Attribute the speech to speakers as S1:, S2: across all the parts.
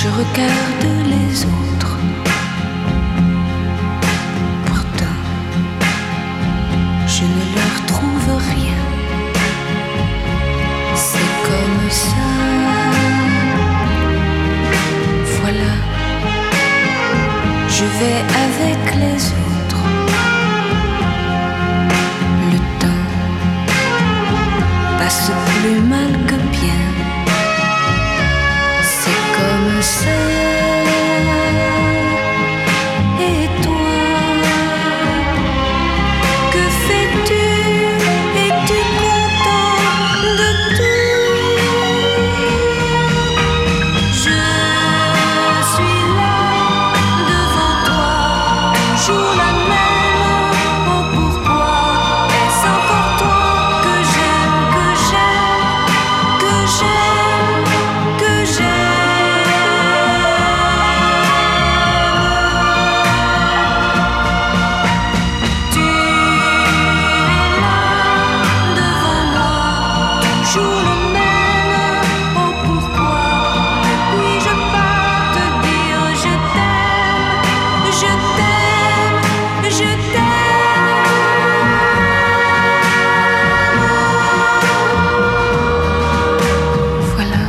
S1: Je regarde les autres. Pourtant, je ne leur trouve rien. C'est comme ça. Voilà, je vais avec les autres. Le temps passe plus mal que bien. C'est comme ça. Et toi, que fais-tu? Es-tu content de tout? Je suis là devant toi, toujours la même. Oh pourquoi est-ce encore toi que j'aime, que j'aime, que j'aime, que j'aime? Tu es là devant moi, toujours le même. Oh pourquoi ne puis-je pas te dire je t'aime, je t'aime, je t'aime? Voilà,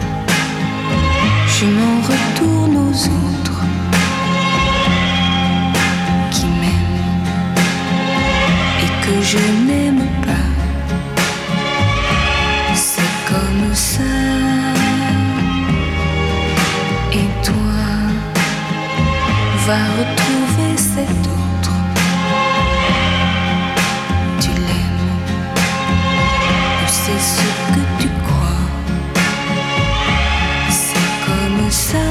S1: je m'en retourne aux autres qui m'aiment et que je n'aime pas. C'est comme ça. Et toi, va retrouver cet autre. Tu l'aimes ou c'est ce que tu crois. C'est comme ça.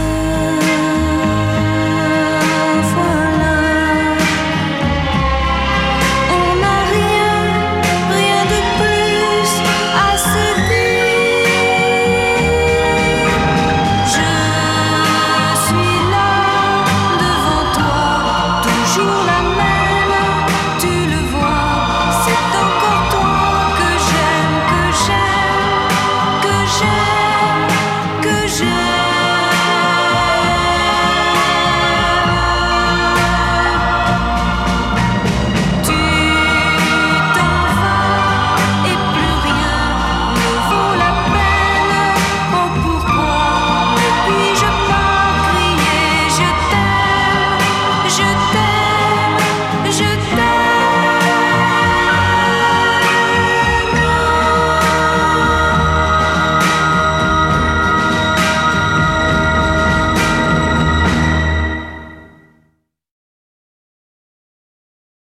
S1: Voilà, on n'a rien, rien de plus à se dire. Je suis là devant toi, toujours la même. Tu le vois, c'est encore toi que j'aime, que j'aime, que j'aime, que j'aime.